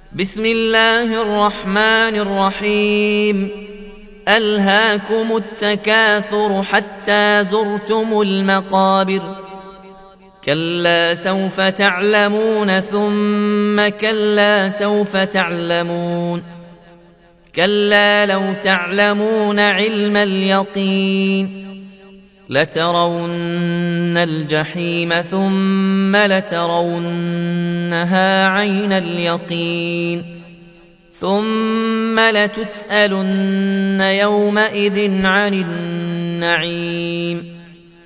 بسم الله الرحمن الرحيم ألهاكم التكاثر حتى زرتم المقابر كلا سوف تعلمون ثم كلا سوف تعلمون كلا لو تعلمون علم اليقين لترون الجحيم ثم لترونها عين اليقين ثم لتسألن يومئذ عن النعيم